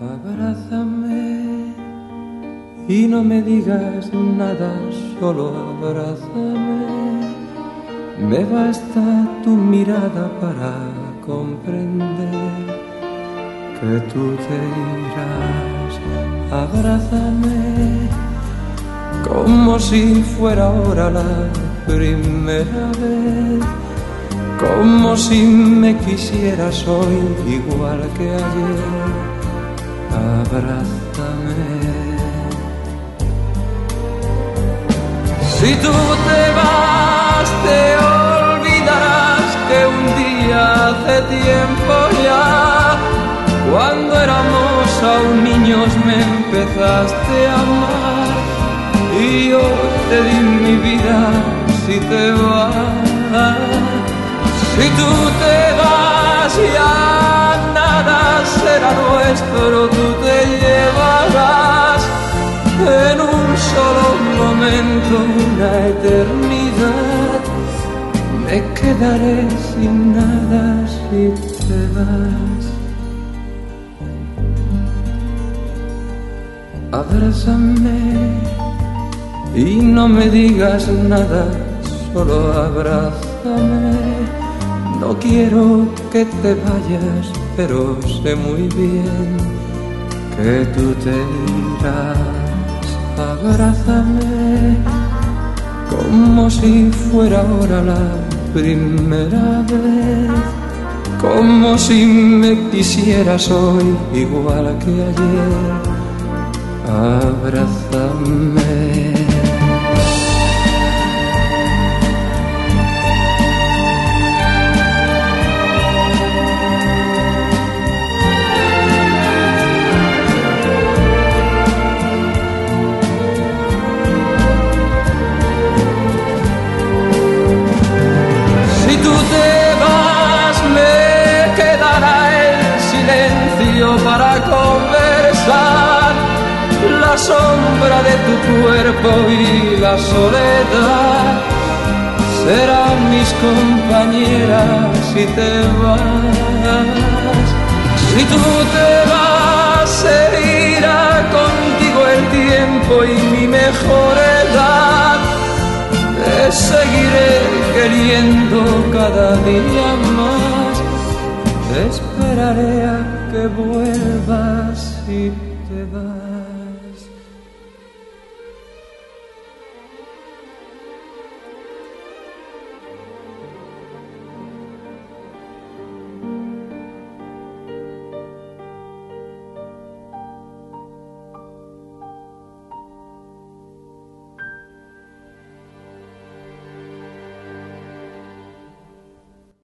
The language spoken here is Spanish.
Abrázame y no me digas nada, solo abrázame. Me basta tu mirada para comprender que tú te irás. Abrázame como si fuera ahora la primera vez, como si me quisieras hoy igual que ayer. Abrázame. Si tú te vas, te olvidarás que un día hace tiempo ya, cuando éramos aún niños, me empezaste a amar. Y yo te di mi vida. Si te vas, si tú te vas, ya nada será nuestro. Tú te llevarás en un solo momento una eternidad. Me quedaré sin nada si te vas. Abrázame y no me digas nada, solo abrázame. No quiero que te vayas, pero sé muy bien que tú te irás. Abrázame como si fuera ahora la primera vez, como si me quisieras hoy igual que ayer. Abrázame. Si tú te vas, me quedará el silencio para conversar, la sombra de tu cuerpo y la soledad serán mis compañeras si te vas. Si tú te vas, se irá contigo el tiempo y mi mejor edad. Te seguiré queriendo cada día más. Te esperaré a que vuelvas si te vas.